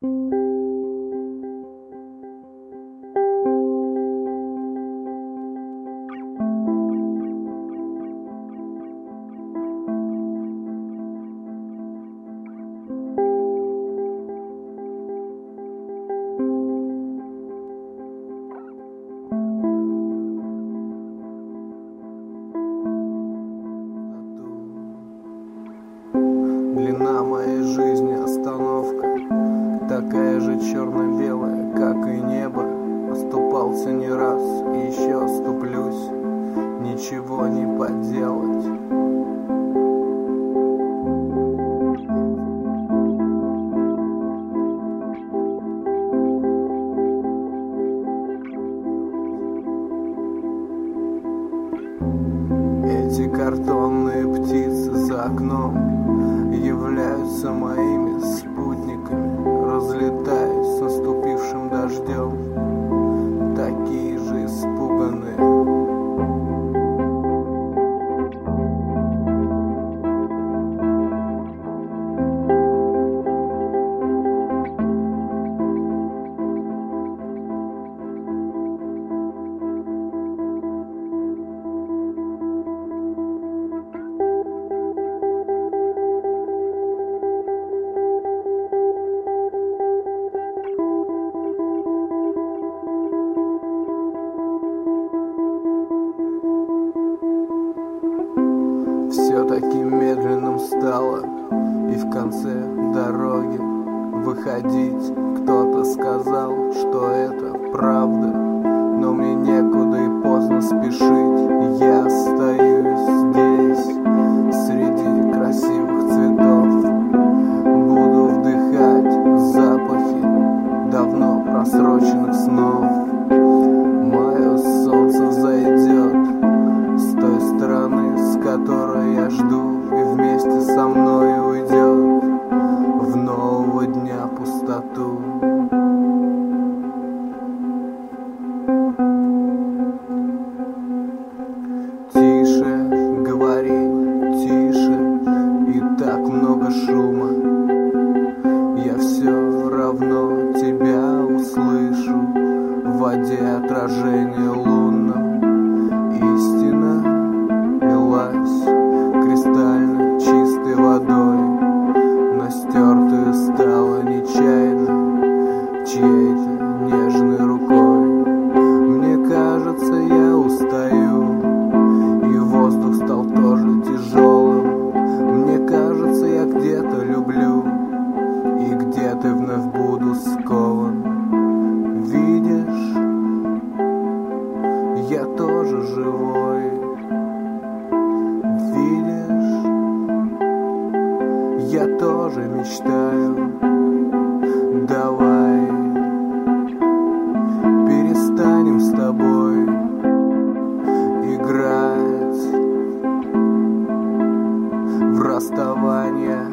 Длина моей жизни остановка, такая же черно-белая, как и небо. Оступался не раз и еще оступлюсь, ничего не поделать. Эти картонные птицы за окном являются моими спутниками, разлетаясь с наступившим дождем, такие же испуганные. Все таким медленным стало, и в конце дороги выходить. Кто-то сказал, что это правда, но мне некуда и поздно спешить. Я остаюсь здесь, среди красивых цветов, буду вдыхать запахи давно просроченных снов. Мое солнце взойдет с той стороны, с которой я жду, и вместе со мной уйдет в нового дня пустоту. Тише, говори, тише, и так много шума. Я все равно тебя услышу в воде отражения лунном. Истина лилась кристально чистой водой, но стертая стала нечаянно чьей-то нежной рукой. Мне кажется, я устаю, и воздух стал тоже тяжелым. Мне кажется, я где-то люблю, и где-то вновь буду скован. Видишь, я тоже живой. Видишь, я тоже мечтаю. Давай перестанем с тобой играть в расставание.